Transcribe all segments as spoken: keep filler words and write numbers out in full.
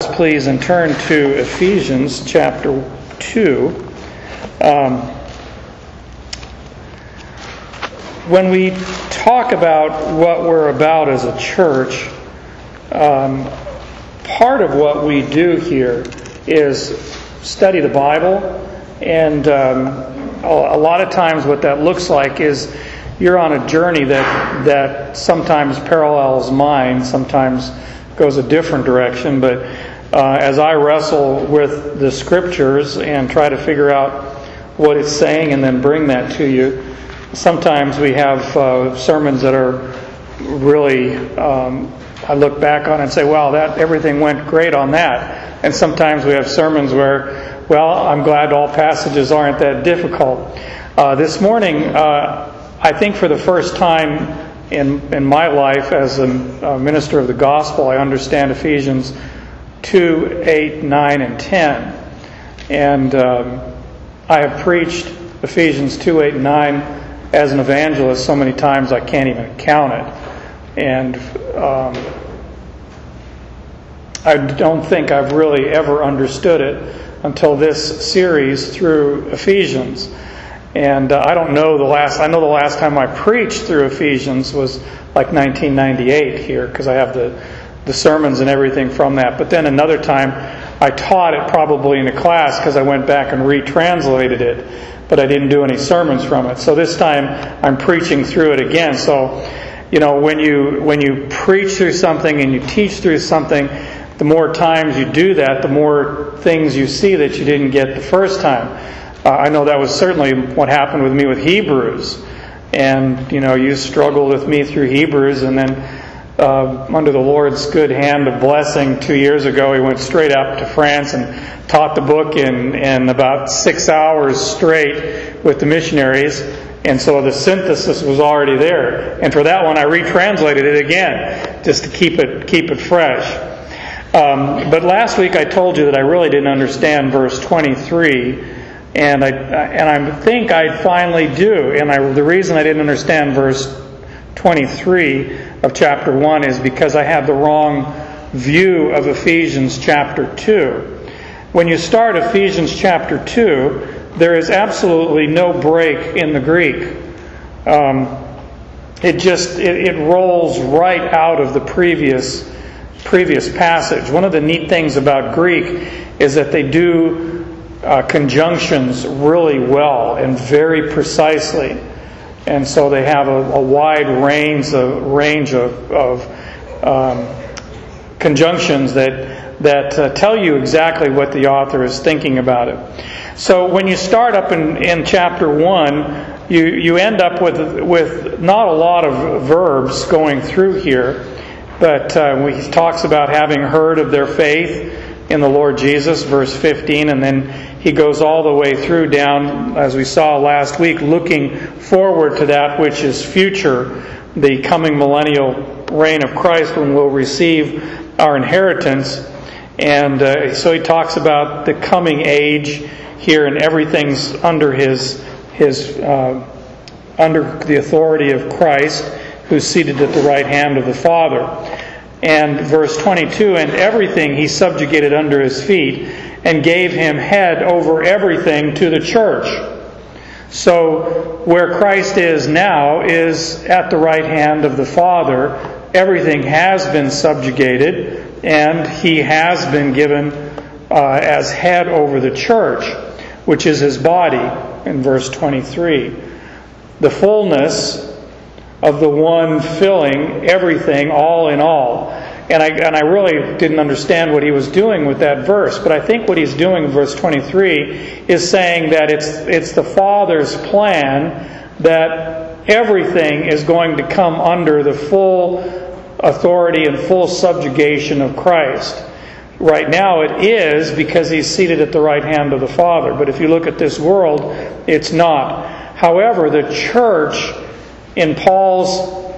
Please, and turn to Ephesians chapter two. Um, when we talk about what we're about as a church, um, part of what we do here is study the Bible, and um, a lot of times what that looks like is you're on a journey that that sometimes parallels mine, sometimes goes a different direction, but Uh, as I wrestle with the Scriptures and try to figure out what it's saying and then bring that to you, sometimes we have uh, sermons that are really, um, I look back on and say, wow, that everything went great on that. And sometimes we have sermons where, well, I'm glad all passages aren't that difficult. Uh, this morning, uh, I think for the first time in, in my life as a, a minister of the gospel, I understand Ephesians two, eight, nine, and ten. And um, I have preached Ephesians two, eight, and nine as an evangelist so many times I can't even count it. And um, I don't think I've really ever understood it until this series through Ephesians. And uh, I don't know the last, I know the last time I preached through Ephesians was like nineteen ninety-eight here, because I have the the sermons and everything from that. But then another time I taught it probably in a class because I went back and retranslated it, but I didn't do any sermons from it. So this time I'm preaching through it again. So, you know, when you when you preach through something and you teach through something, the more times you do that, the more things you see that you didn't get the first time. Uh, I know that was certainly what happened with me with Hebrews. And, you know, you struggled with me through Hebrews, and then Uh, under the Lord's good hand of blessing two years ago, he went straight up to France and taught the book in, in about six hours straight with the missionaries. And so the synthesis was already there. And for that one, I retranslated it again just to keep it keep it fresh. Um, but last week I told you that I really didn't understand verse twenty-three, and I and I think I finally do. And I, the reason I didn't understand verse twenty-three of chapter one is because I had the wrong view of Ephesians chapter two. When you start Ephesians chapter two, there is absolutely no break in the Greek. Um, it just it, it rolls right out of the previous previous passage. One of the neat things about Greek is that they do uh, conjunctions really well and very precisely. And so they have a, a wide range of range of, of um, conjunctions that that uh, tell you exactly what the author is thinking about it. So when you start up in, in chapter one, you you end up with with not a lot of verbs going through here, but uh, he talks about having heard of their faith in the Lord Jesus, verse fifteen, and then he goes all the way through down, as we saw last week, looking forward to that which is future, the coming millennial reign of Christ when we'll receive our inheritance. And uh, so he talks about the coming age here, and everything's under his his uh, under the authority of Christ, who's seated at the right hand of the Father. And verse twenty-two, and everything he subjugated under his feet, and gave him head over everything to the church. So where Christ is now is at the right hand of the Father. Everything has been subjugated, and he has been given uh, as head over the church, which is his body, in verse twenty-three. The fullness of the one filling everything, all in all. And I and I really didn't understand what he was doing with that verse, but I think what he's doing in verse twenty-three is saying that it's it's the Father's plan that everything is going to come under the full authority and full subjugation of Christ. Right now it is, because he's seated at the right hand of the Father. But if you look at this world, it's not. However, the church, in Paul's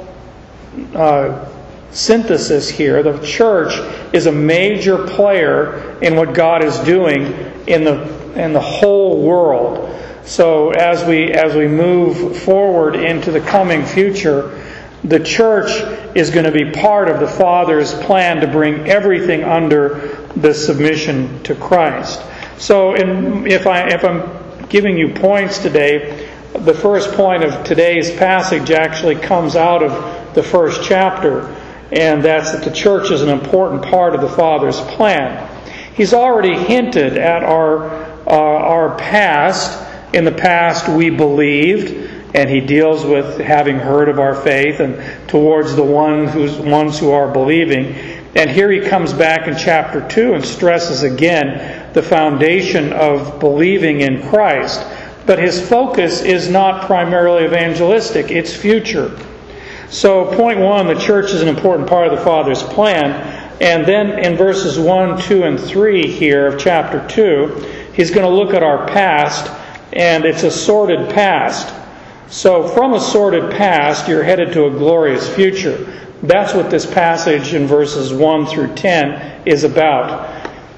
uh, synthesis here, the church is a major player in what God is doing in the in the whole world. So as we as we move forward into the coming future, the church is going to be part of the Father's plan to bring everything under the submission to Christ. So in, if, I, if I'm giving you points today, the first point of today's passage actually comes out of the first chapter, and that's that the church is an important part of the Father's plan. He's already hinted at our, uh, our past. In the past we believed, and he deals with having heard of our faith and towards the one who's, ones who are believing. And here he comes back in chapter two and stresses again the foundation of believing in Christ. But his focus is not primarily evangelistic, it's future. So point one, the church is an important part of the Father's plan. And then in verses one, two, and three here of chapter two, he's going to look at our past, and it's a sordid past. So from a sordid past, you're headed to a glorious future. That's what this passage in verses one through ten is about.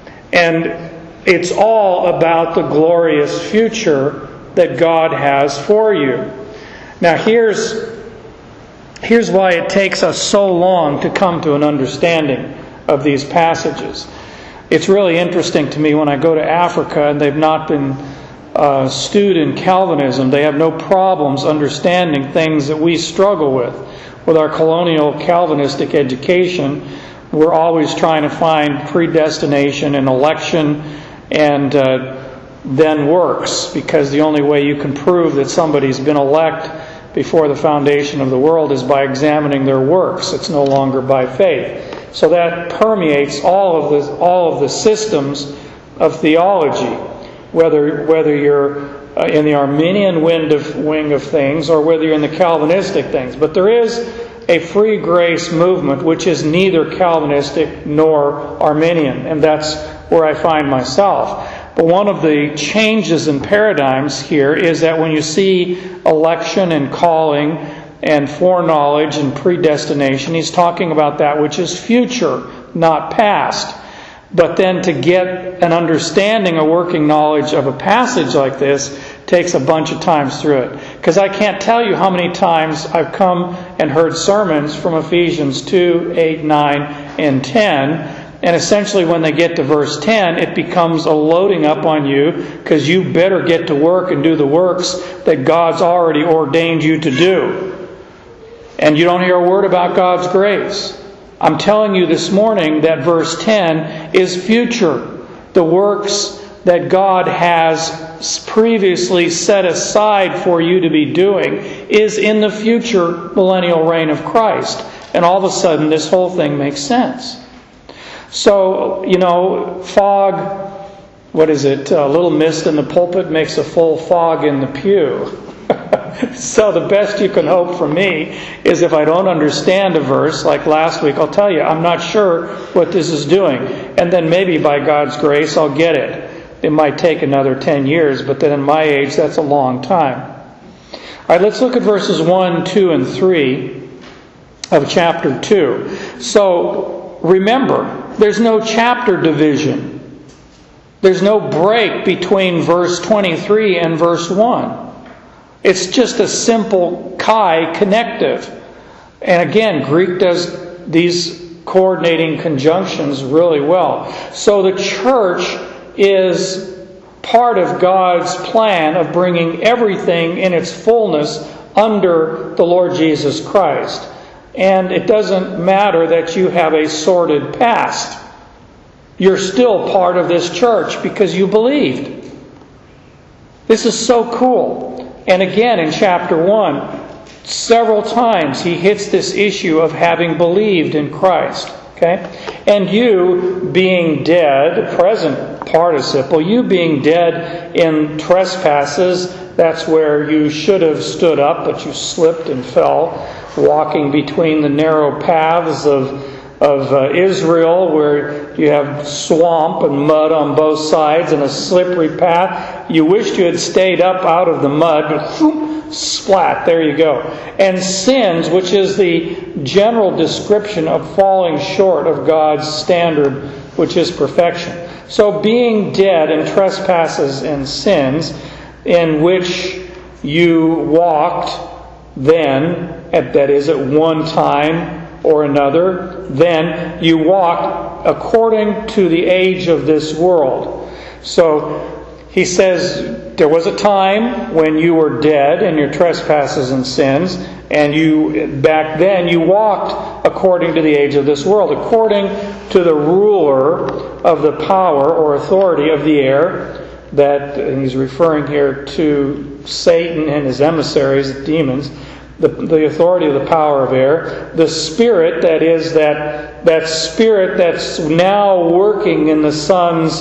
And it's all about the glorious future that God has for you. Now here's, here's why it takes us so long to come to an understanding of these passages. It's really interesting to me when I go to Africa and they've not been Uh, stewed in Calvinism. They have no problems understanding things that we struggle with. With our colonial Calvinistic education, we're always trying to find predestination and election and uh, then works, because the only way you can prove that somebody's been elect before the foundation of the world is by examining their works. It's no longer by faith. So that permeates all of the all of the systems of theology. Whether whether you're in the Arminian wind of, wing of things or whether you're in the Calvinistic things. But there is a free grace movement which is neither Calvinistic nor Arminian, and that's where I find myself. But one of the changes in paradigms here is that when you see election and calling and foreknowledge and predestination, he's talking about that which is future, not past. But then to get an understanding, a working knowledge of a passage like this takes a bunch of times through it. Because I can't tell you how many times I've come and heard sermons from Ephesians two, eight, nine, and ten. And essentially when they get to verse ten, it becomes a loading up on you, because you better get to work and do the works that God's already ordained you to do. And you don't hear a word about God's grace. I'm telling you this morning that verse ten is future. The works that God has previously set aside for you to be doing is in the future millennial reign of Christ. And all of a sudden this whole thing makes sense. So, you know, fog, what is it? A little mist in the pulpit makes a full fog in the pew. So the best you can hope for me is if I don't understand a verse, like last week, I'll tell you, I'm not sure what this is doing. And then maybe by God's grace, I'll get it. It might take another ten years, but then in my age, that's a long time. All right, let's look at verses one, two, and three of chapter two. So remember, there's no chapter division. There's no break between verse twenty-three and verse one. It's just a simple chi connective. And again, Greek does these coordinating conjunctions really well. So the church is part of God's plan of bringing everything in its fullness under the Lord Jesus Christ. And it doesn't matter that you have a sordid past. You're still part of this church because you believed. This is so cool. And again, in chapter one, several times he hits this issue of having believed in Christ. Okay? And you being dead, present participle, you being dead in trespasses, that's where you should have stood up, but you slipped and fell, walking between the narrow paths of of uh, Israel, where you have swamp and mud on both sides and a slippery path. You wished you had stayed up out of the mud, but whoop, splat, there you go. And sins, which is the general description of falling short of God's standard, which is perfection. So being dead in trespasses and sins, in which you walked then at, that is at one time or another, then you walked according to the age of this world. So he says there was a time when you were dead in your trespasses and sins, and you back then you walked according to the age of this world, according to the ruler of the power or authority of the air. That, and he's referring here to Satan and his emissaries, the demons, the, the authority of the power of air, the spirit, that is that that spirit that's now working in the sons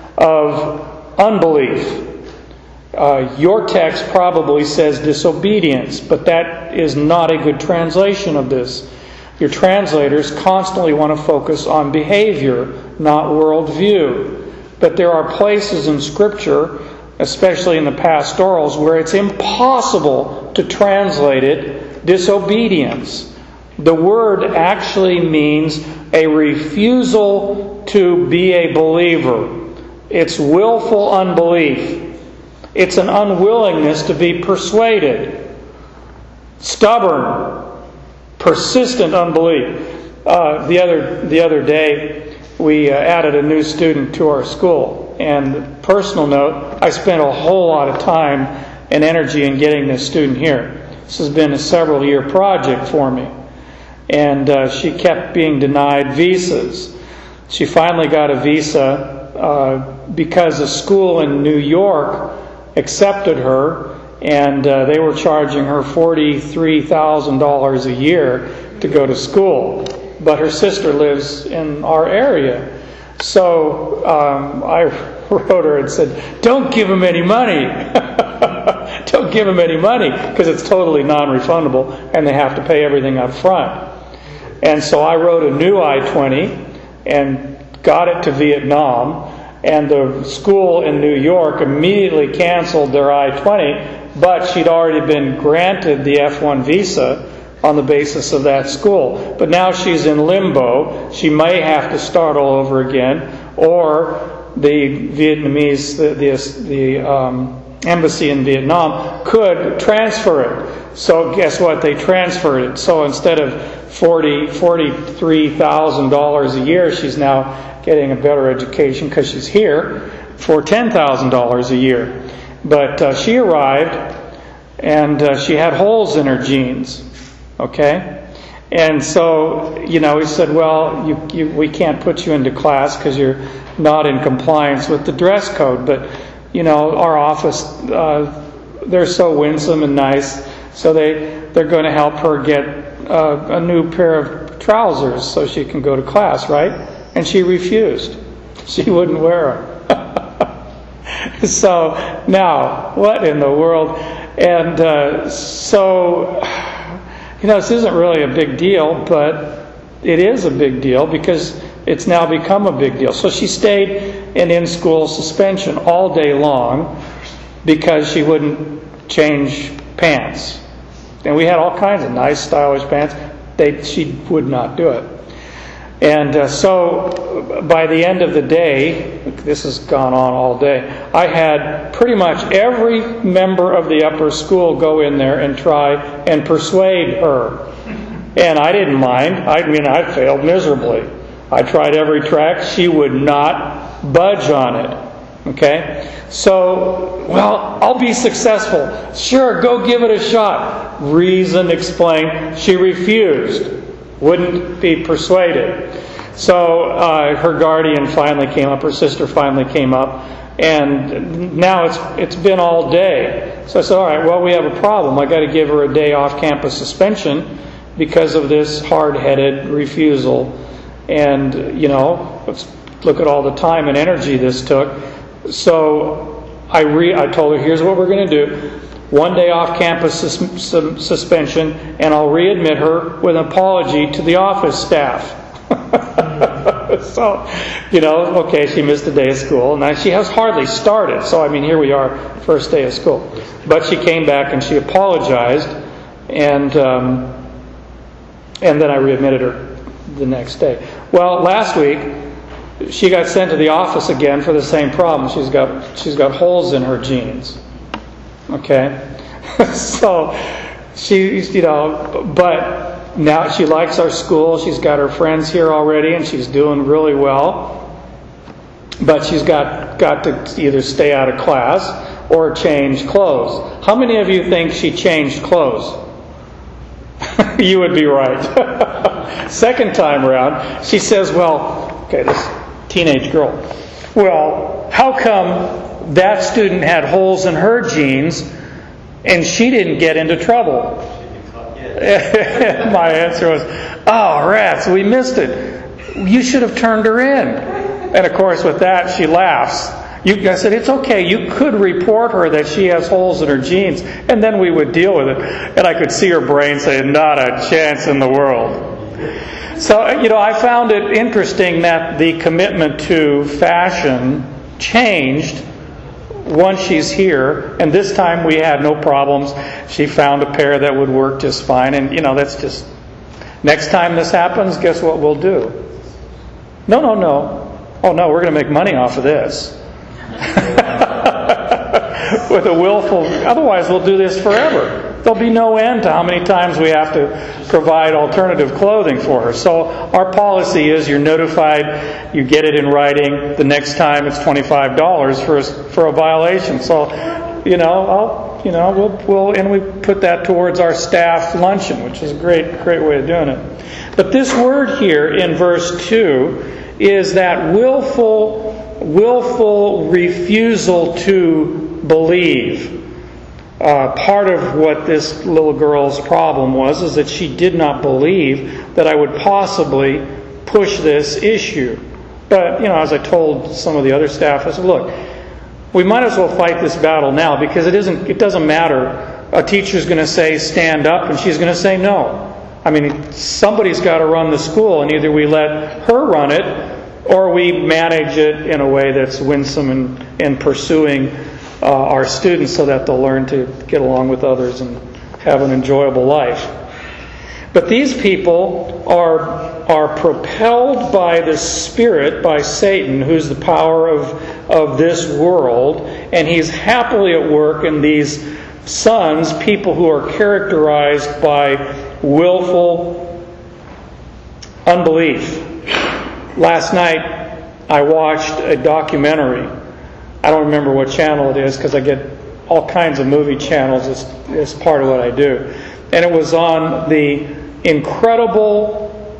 of unbelief. Uh, your text probably says disobedience, but that is not a good translation of this. Your translators constantly want to focus on behavior, not worldview. But there are places in Scripture, especially in the pastorals, where it's impossible to translate it disobedience. The word actually means a refusal to be a believer. It's willful unbelief. It's an unwillingness to be persuaded. Stubborn, persistent unbelief. Uh, the other the other day, we uh, added a new student to our school. And personal note, I spent a whole lot of time and energy in getting this student here. This has been a several year project for me. And uh, she kept being denied visas. She finally got a visa uh, because a school in New York accepted her, and uh, they were charging her forty-three thousand dollars a year to go to school. But her sister lives in our area. So um, I wrote her and said, don't give him any money. Don't give him any money, because it's totally non-refundable and they have to pay everything up front. And so I wrote a new I twenty and got it to Vietnam. And the school in New York immediately canceled their I twenty, but she'd already been granted the F one visa on the basis of that school. But now she's in limbo. She may have to start all over again, or the Vietnamese, the the, the um, embassy in Vietnam could transfer it. So guess what? They transferred it. So instead of forty, forty-three thousand dollars a year, she's now getting a better education because she's here for ten thousand dollars a year. But uh, she arrived, and uh, she had holes in her jeans. Okay? And so, you know, he said, well, you, you, we can't put you into class because you're not in compliance with the dress code. But, you know, our office, uh, they're so winsome and nice, so they, they're going to help her get uh, a new pair of trousers so she can go to class, right? And she refused. She wouldn't wear them. So, now, what in the world? And uh, so... You know, this isn't really a big deal, but it is a big deal because it's now become a big deal. So she stayed in in-school suspension all day long because she wouldn't change pants. And we had all kinds of nice, stylish pants. They, she would not do it. And uh, so by the end of the day, this has gone on all day, I had pretty much every member of the upper school go in there and try and persuade her. And I didn't mind. I mean, I failed miserably. I tried every track. She would not budge on it. Okay? So, well, I'll be successful. Sure, go give it a shot. Reason, explain. She refused. Wouldn't be persuaded. So uh, her guardian finally came up, her sister finally came up, and now it's it's been all day. So I said, all right, well, we have a problem. I got to give her a day off-campus suspension because of this hard-headed refusal. And, you know, let's look at all the time and energy this took. So I re- I told her, here's what we're going to do. One day off-campus sus- sus- suspension, and I'll readmit her with an apology to the office staff. So, you know, okay, she missed a day of school. Now, she has hardly started. So, I mean, here we are, first day of school. But she came back and she apologized, and um, and then I readmitted her the next day. Well, last week, she got sent to the office again for the same problem. She's got she's got holes in her jeans. Okay, so she, you know, but now she likes our school. She's got her friends here already, and she's doing really well. But she's got, got to either stay out of class or change clothes. How many of you think she changed clothes? You would be right. Second time around, she says, well, okay, this teenage girl, well, how come that student had holes in her jeans and she didn't get into trouble? My answer was, oh, rats, we missed it. You should have turned her in. And of course, with that, she laughs. You, I said, it's okay. You could report her that she has holes in her jeans, and then we would deal with it. And I could see her brain say, not a chance in the world. So, you know, I found it interesting that the commitment to fashion changed once she's here. And this time we had no problems. She found a pair that would work just fine. And, you know, that's just... Next time this happens, guess what we'll do? No, no, no. Oh, no, we're going to make money off of this. With a willful... Otherwise, we'll do this forever. There'll be no end to how many times we have to provide alternative clothing for her. So our policy is you're notified, you get it in writing. The next time it's twenty-five dollars for a, for a violation. So, you know, I'll, you know, we'll, we'll, and we put that towards our staff luncheon, which is a great, great way of doing it. But this word here in verse two is that willful, willful refusal to believe. Uh, part of what this little girl's problem was is that she did not believe that I would possibly push this issue. But, you know, as I told some of the other staff, I said, look, we might as well fight this battle now because it isn't. It doesn't matter. A teacher's going to say, stand up, and she's going to say no. I mean, somebody's got to run the school, and either we let her run it or we manage it in a way that's winsome in, in pursuing uh, our students so that they'll learn to get along with others and have an enjoyable life. But these people are, are propelled by the Spirit, by Satan, who's the power of, of this world, and he's happily at work in these sons, people who are characterized by willful unbelief. Last night, I watched a documentary. I don't remember what channel it is because I get all kinds of movie channels as, as part of what I do. And it was on the incredible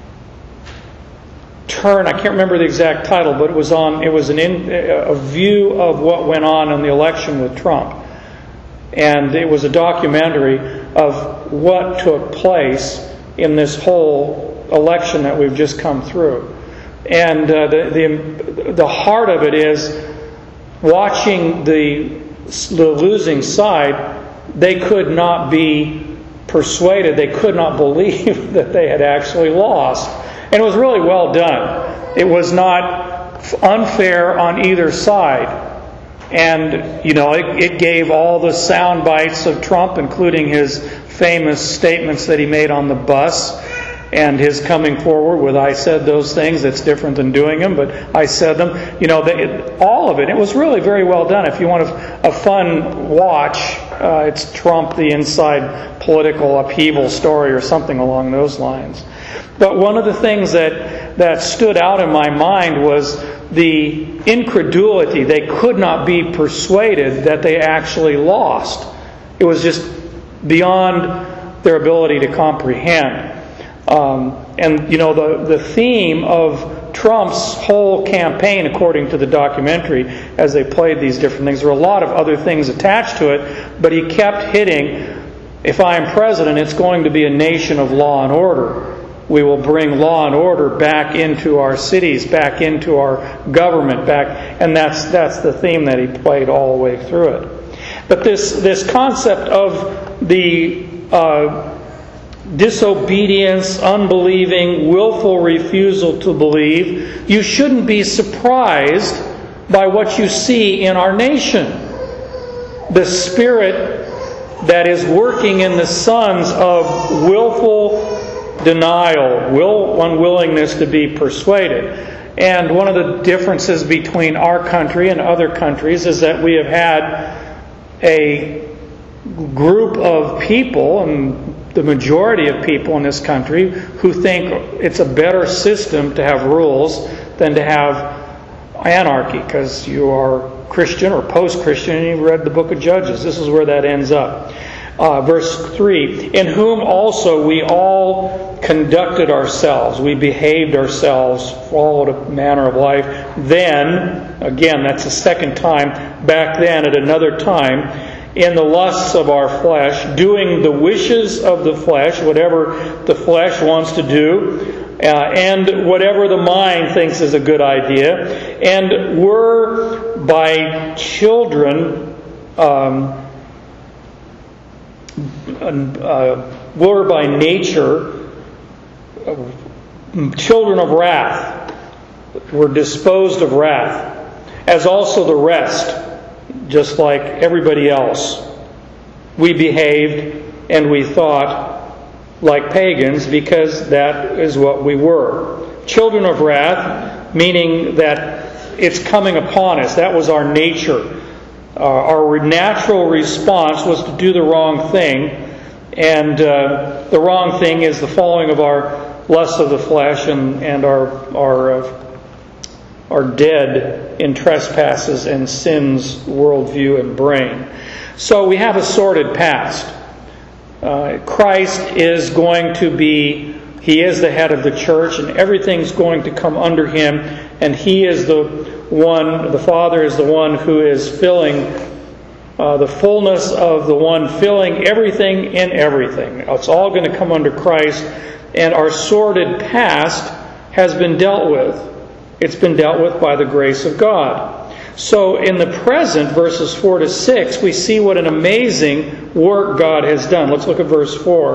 turn. I can't remember the exact title, but it was on. It was an in, a view of what went on in the election with Trump. And it was a documentary of what took place in this whole election that we've just come through. And uh, the, the the heart of it is watching the, the losing side. They could not be persuaded. They could not believe that they had actually lost. And it was really well done. It was not unfair on either side. And, you know, it, it gave all the sound bites of Trump, including his famous statements that he made on the bus and his coming forward with, I said those things. It's different than doing them, but I said them. You know, they, all of it. It was really very well done. If you want a, a fun watch, uh, it's Trump, the inside political upheaval story or something along those lines. But one of the things that, that stood out in my mind was the incredulity. They could not be persuaded that they actually lost. It was just beyond their ability to comprehend. Um, and, you know, the, the theme of Trump's whole campaign, according to the documentary, as they played these different things, there were a lot of other things attached to it, but he kept hitting, if I am president, it's going to be a nation of law and order. We will bring law and order back into our cities, back into our government, back, and that's that's the theme that he played all the way through it. But this this concept of the uh, disobedience, unbelieving, willful refusal to believe, you shouldn't be surprised by what you see in our nation. The spirit that is working in the sons of willful denial, will, unwillingness to be persuaded. And one of the differences between our country and other countries is that we have had a group of people, and the majority of people in this country, who think it's a better system to have rules than to have anarchy, because you are Christian or post-Christian and you read the book of Judges. This is where that ends up. Uh, verse three, in whom also we all conducted ourselves, we behaved ourselves, followed a manner of life. Then, again, that's the second time, back then at another time, in the lusts of our flesh, doing the wishes of the flesh, whatever the flesh wants to do, uh, and whatever the mind thinks is a good idea, and were by children, um, uh, were by nature uh, children of wrath, were disposed of wrath, as also the rest. Just like everybody else, we behaved and we thought like pagans, because that is what we were. Children of wrath, meaning that it's coming upon us. That was our nature. Uh, our natural response was to do the wrong thing, and uh, the wrong thing is the following of our lusts of the flesh and, and our our uh, are dead in trespasses and sin's worldview and brain. So we have a sordid past. Uh, Christ is going to be, He is the head of the church, and everything's going to come under Him, and He is the one, the Father is the one who is filling uh, the fullness of the one filling everything in everything. It's all going to come under Christ, and our sordid past has been dealt with. It's been dealt with by the grace of God. So in the present, verses four to six, we see what an amazing work God has done. Let's look at verse four.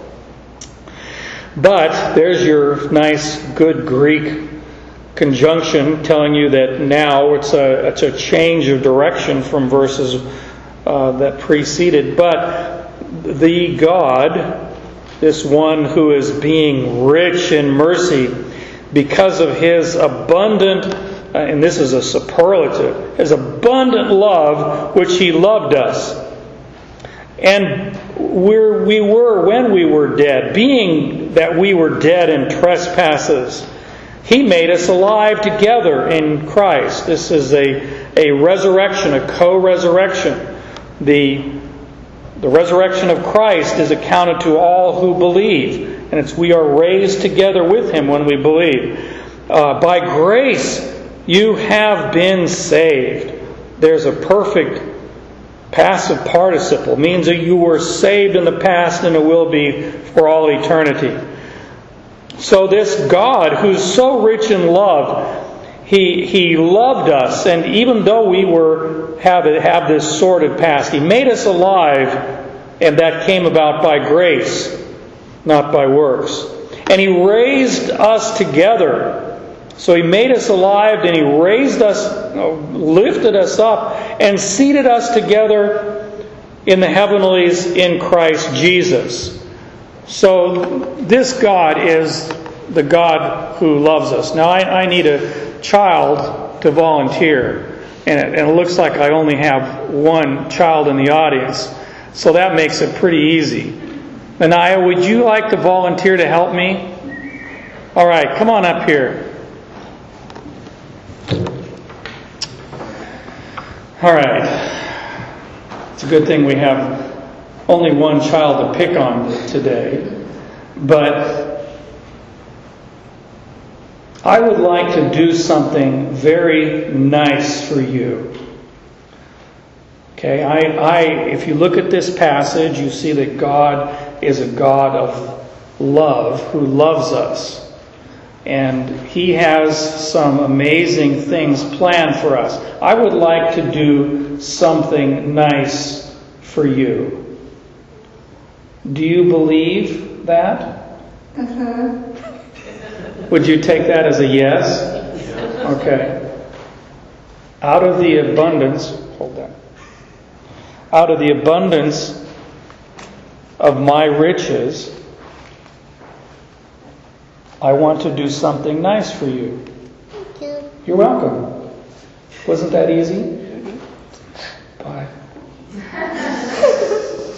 But, there's your nice, good Greek conjunction telling you that now it's a, it's a change of direction from verses uh, that preceded. But the God, this one who is being rich in mercy, because of His abundant, uh, and this is a superlative, His abundant love, which He loved us. And we're, we were, when we were dead, being that we were dead in trespasses, He made us alive together in Christ. This is a, a resurrection, a co-resurrection. The, the resurrection of Christ is accounted to all who believe. And it's we are raised together with Him when we believe. Uh, by grace you have been saved. There's a perfect passive participle. It means that you were saved in the past and it will be for all eternity. So this God, who's so rich in love, He He loved us, and even though we were have have this sordid past, He made us alive, and that came about by grace, not by works. And He raised us together. So He made us alive, and He raised us, lifted us up, and seated us together in the heavenlies in Christ Jesus. So this God is the God who loves us. Now I, I need a child to volunteer, and it, and it looks like I only have one child in the audience. So that makes it pretty easy. Anaya, would you like to volunteer to help me? All right, come on up here. All right. It's a good thing we have only one child to pick on today. But I would like to do something very nice for you. Okay, I, I, if you look at this passage, you see that God is a God of love who loves us. And He has some amazing things planned for us. I would like to do something nice for you. Do you believe that? Uh-huh. Would you take that as a yes? Okay. Out of the abundance, hold that. Out of the abundance of my riches, I want to do something nice for you. Thank you. You're welcome. Wasn't that easy? Bye.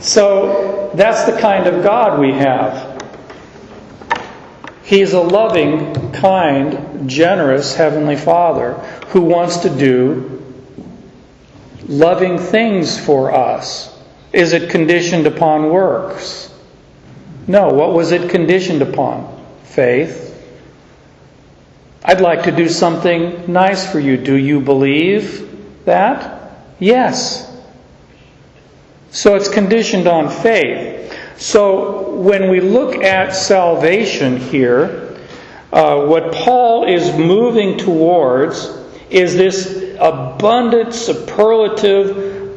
So that's the kind of God we have. He is a loving, kind, generous Heavenly Father who wants to do loving things for us. Is it conditioned upon works? No. What was it conditioned upon? Faith. I'd like to do something nice for you. Do you believe that? Yes. So it's conditioned on faith. So when we look at salvation here, uh, what Paul is moving towards is this abundant, superlative,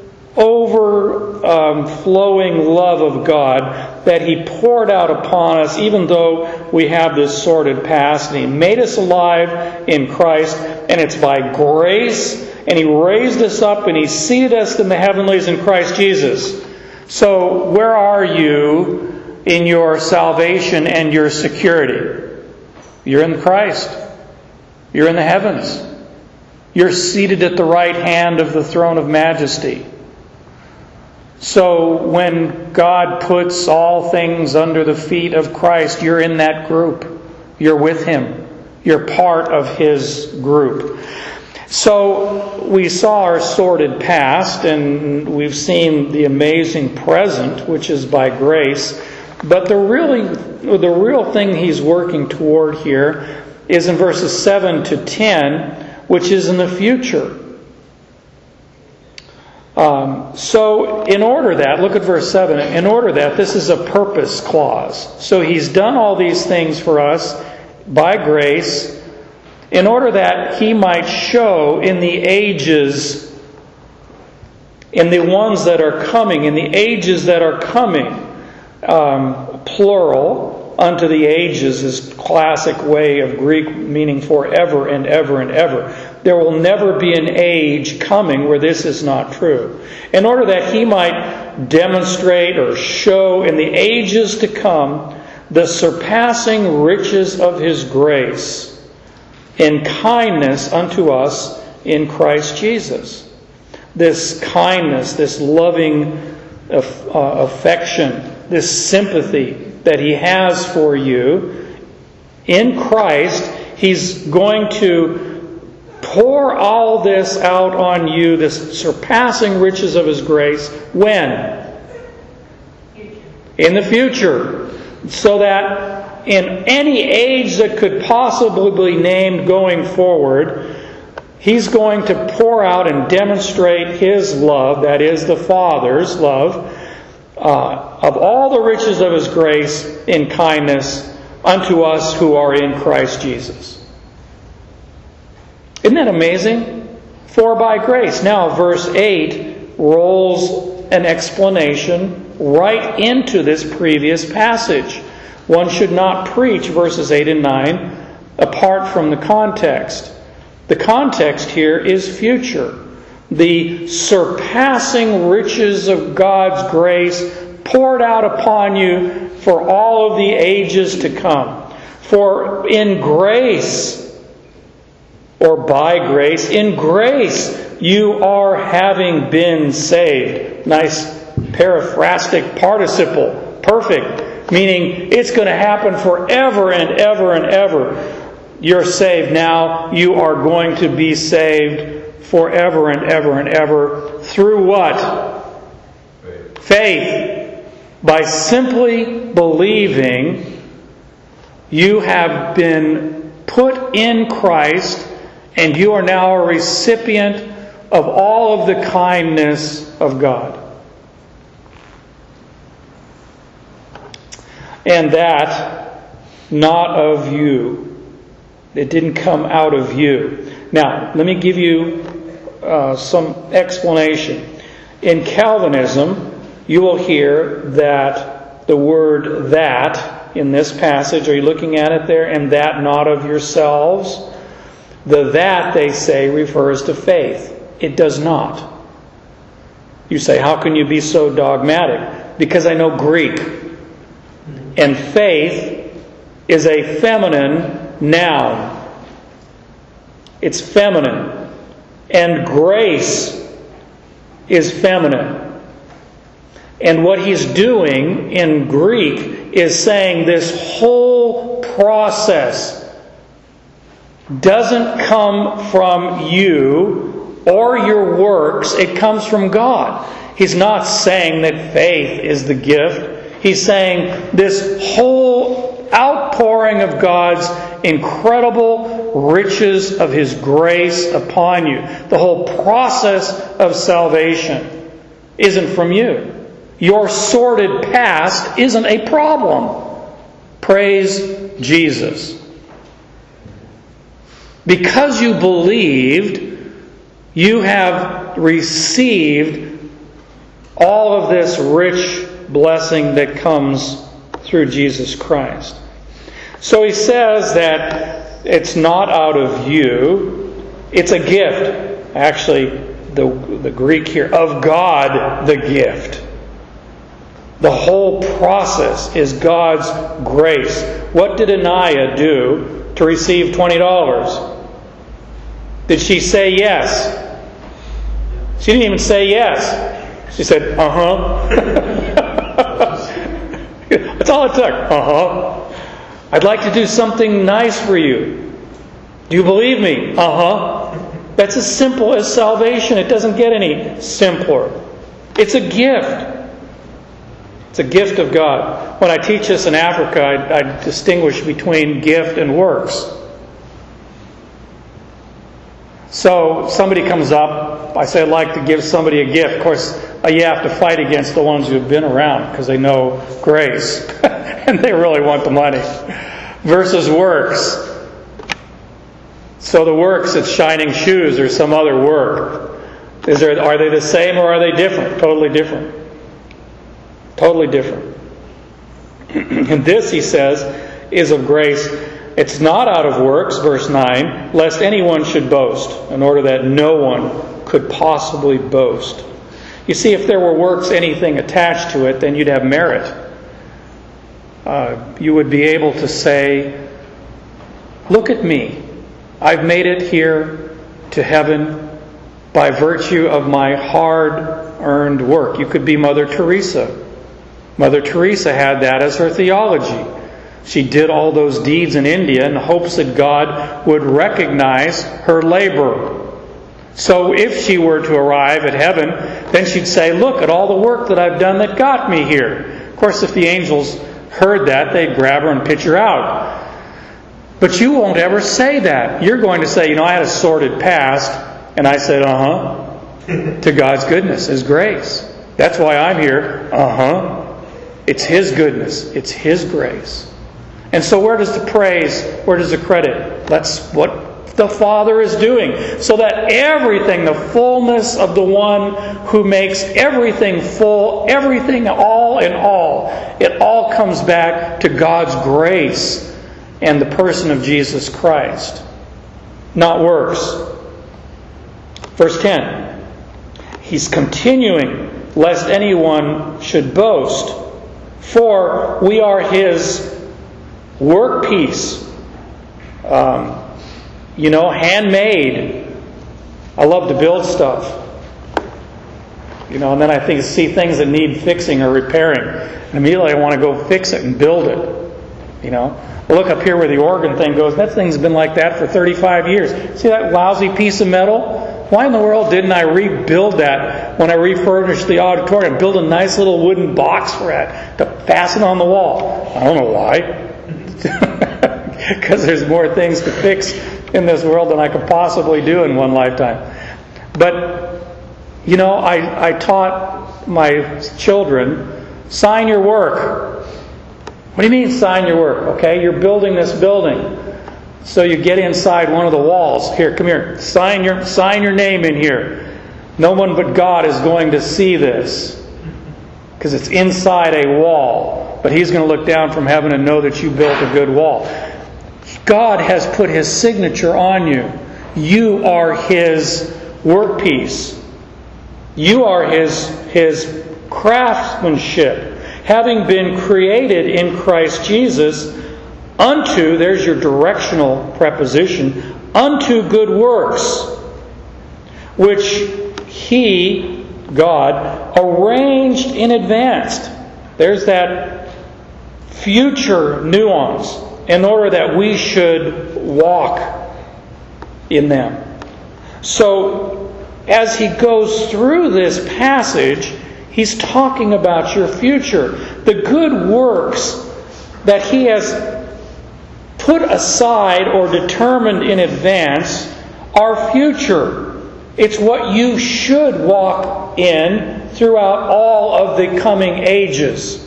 overflowing love of God that He poured out upon us, even though we have this sordid past. And He made us alive in Christ, and it's by grace. And He raised us up, and He seated us in the heavenlies in Christ Jesus. So where are you in your salvation and your security? You're in Christ. You're in the heavens. You're seated at the right hand of the throne of majesty. So when God puts all things under the feet of Christ, you're in that group. You're with Him. You're part of His group. So we saw our sordid past, and we've seen the amazing present, which is by grace. But the really, the real thing He's working toward here is in verses seven to ten, which is in the future. Um, so in order that, look at verse seven, in order that, this is a purpose clause. So He's done all these things for us by grace, in order that He might show in the ages, in the ones that are coming, in the ages that are coming, um, plural, unto the ages is classic way of Greek meaning forever and ever and ever. There will never be an age coming where this is not true. In order that He might demonstrate or show in the ages to come the surpassing riches of His grace in kindness unto us in Christ Jesus. This kindness, this loving affection, this sympathy that He has for you in Christ, He's going to pour all this out on you, this surpassing riches of His grace. When? In the future. So that in any age that could possibly be named going forward, He's going to pour out and demonstrate His love, that is the Father's love, uh, of all the riches of His grace in kindness unto us who are in Christ Jesus. Isn't that amazing? For by grace. Now, verse eight rolls an explanation right into this previous passage. One should not preach verses eight and nine apart from the context. The context here is future. The surpassing riches of God's grace poured out upon you for all of the ages to come. For in grace, or by grace, in grace you are having been saved. Nice paraphrastic participle. Perfect. Meaning it's going to happen forever and ever and ever. You're saved now. You are going to be saved forever and ever and ever. Through what? Faith. Faith. By simply believing you have been put in Christ, and you are now a recipient of all of the kindness of God. And that not of you. It didn't come out of you. Now, let me give you uh, some explanation. In Calvinism, you will hear that the word that in this passage, are you looking at it there? And that not of yourselves. The that, they say, refers to faith. It does not. You say, how can you be so dogmatic? Because I know Greek. And faith is a feminine noun. It's feminine. And grace is feminine. And what he's doing in Greek is saying this whole process doesn't come from you or your works. It comes from God. He's not saying that faith is the gift. He's saying this whole outpouring of God's incredible riches of His grace upon you, the whole process of salvation, isn't from you. Your sordid past isn't a problem. Praise Jesus. Because you believed, you have received all of this rich blessing that comes through Jesus Christ. So he says that it's not out of you, it's a gift. Actually, the, the Greek here, of God the gift. The whole process is God's grace. What did Anaya do to receive twenty dollars? Did she say yes? She didn't even say yes. She said, uh-huh. That's all it took. Uh-huh. I'd like to do something nice for you. Do you believe me? Uh-huh. That's as simple as salvation. It doesn't get any simpler. It's a gift. It's a gift of God. When I teach this in Africa, I, I distinguish between gift and works. So somebody comes up, I say I'd like to give somebody a gift. Of course, you have to fight against the ones who have been around because they know grace and they really want the money. Versus works. So the works, it's shining shoes or some other work. Is there, are they the same or are they different? Totally different. Totally different. And this, he says, is of grace. It's not out of works, verse nine, lest anyone should boast, in order that no one could possibly boast. You see, if there were works, anything attached to it, then you'd have merit. Uh, you would be able to say, look at me. I've made it here to heaven by virtue of my hard-earned work. You could be Mother Teresa. Mother Teresa had that as her theology. She did all those deeds in India in the hopes that God would recognize her labor. So if she were to arrive at heaven, then she'd say, look at all the work that I've done that got me here. Of course, if the angels heard that, they'd grab her and pitch her out. But you won't ever say that. You're going to say, you know, I had a sordid past, and I said, uh-huh, to God's goodness, His grace. That's why I'm here. Uh-huh. It's His goodness. It's His grace. And so where does the praise, where does the credit? That's what the Father is doing. So that everything, the fullness of the one who makes everything full, everything all in all, it all comes back to God's grace and the person of Jesus Christ. Not works. Verse ten. He's continuing, lest anyone should boast. For we are His workpiece, um, you know, handmade. I love to build stuff, you know, and then I think see things that need fixing or repairing, and immediately I want to go fix it and build it. You know, I look up here where the organ thing goes. That thing's been like that for thirty-five years. See that lousy piece of metal? Why in the world didn't I rebuild that when I refurbished the auditorium? Build a nice little wooden box for it to fasten on the wall. I don't know why. Because there's more things to fix in this world than I could possibly do in one lifetime. But, you know, I, I taught my children, sign your work. What do you mean sign your work? Okay, you're building this building. So you get inside one of the walls. Here, come here. Sign your, sign your name in here. No one but God is going to see this. Because it's inside a wall. But He's going to look down from heaven and know that you built a good wall. God has put His signature on you. You are His workpiece. You are His, His craftsmanship. Having been created in Christ Jesus unto, there's your directional preposition, unto good works, which He God, arranged in advance. There's that future nuance in order that we should walk in them. So, as he goes through this passage, he's talking about your future. The good works that he has put aside or determined in advance are future. It's what you should walk in throughout all of the coming ages.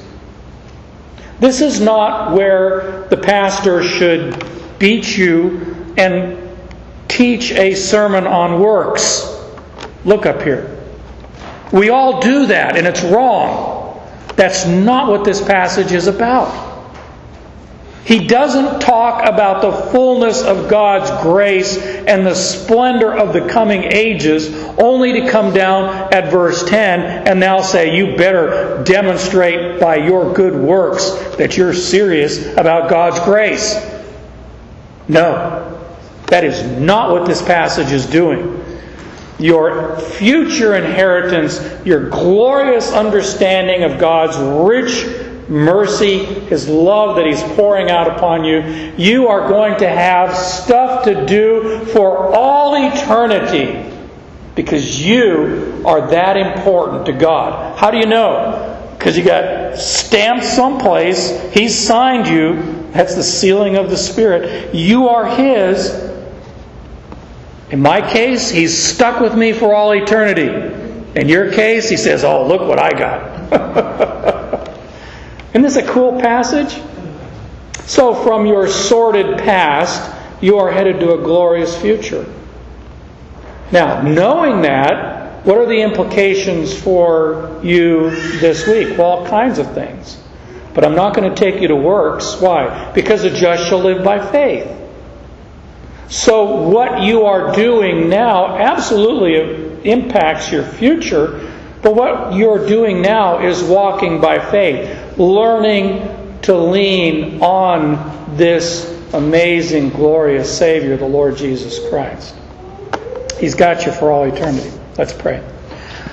This is not where the pastor should beat you and teach a sermon on works. Look up here. We all do that, and it's wrong. That's not what this passage is about. He doesn't talk about the fullness of God's grace and the splendor of the coming ages, only to come down at verse ten and now say, you better demonstrate by your good works that you're serious about God's grace. No, that is not what this passage is doing. Your future inheritance, your glorious understanding of God's rich mercy, His love that He's pouring out upon you, you are going to have stuff to do for all eternity because you are that important to God. How do you know? Because you got stamped someplace. He's signed you. That's the sealing of the Spirit. You are His. In my case, He's stuck with me for all eternity. In your case, He says, oh, look what I got. Isn't this a cool passage? So from your sordid past, you are headed to a glorious future. Now, knowing that, what are the implications for you this week? Well, all kinds of things. But I'm not going to take you to works. Why? Because the just shall live by faith. So what you are doing now absolutely impacts your future. But what you're doing now is walking by faith. Learning to lean on this amazing, glorious Savior, the Lord Jesus Christ. He's got you for all eternity. Let's pray.